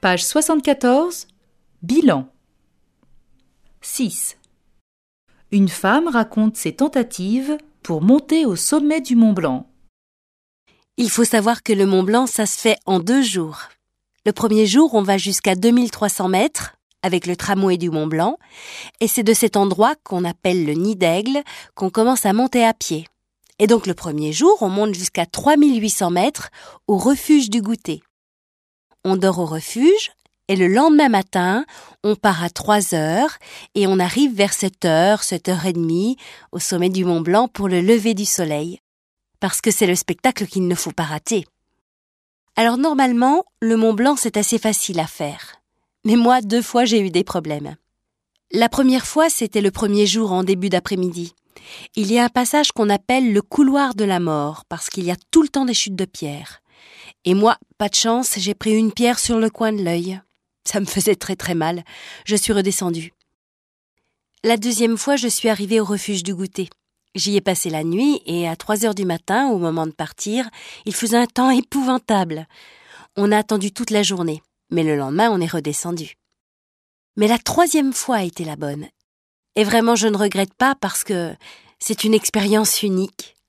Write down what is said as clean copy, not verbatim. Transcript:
Page 74, bilan. 6. Une femme raconte ses tentatives pour monter au sommet du Mont Blanc. Il faut savoir que le Mont Blanc, ça se fait en 2 jours. Le premier jour, on va jusqu'à 2300 mètres avec le tramway du Mont Blanc et c'est de cet endroit qu'on appelle le Nid d'Aigle qu'on commence à monter à pied. Et donc le premier jour, on monte jusqu'à 3800 mètres au refuge du goûter. On dort au refuge et le lendemain matin, on part à 3 heures et on arrive vers 7h, 7h30 au sommet du Mont Blanc pour le lever du soleil. Parce que c'est le spectacle qu'il ne faut pas rater. Alors normalement, le Mont Blanc c'est assez facile à faire. Mais moi, 2 fois j'ai eu des problèmes. La première fois, c'était le premier jour en début d'après-midi. Il y a un passage qu'on appelle le couloir de la mort, parce qu'il y a tout le temps des chutes de pierres. Et moi, pas de chance, j'ai pris une pierre sur le coin de l'œil. Ça me faisait très très mal. Je suis redescendue. La deuxième fois, je suis arrivée au refuge du goûter. J'y ai passé la nuit et à 3h du matin, au moment de partir, il faisait un temps épouvantable. On a attendu toute la journée, mais le lendemain, on est redescendu. Mais la 3e fois a été la bonne. Et vraiment, je ne regrette pas parce que c'est une expérience unique.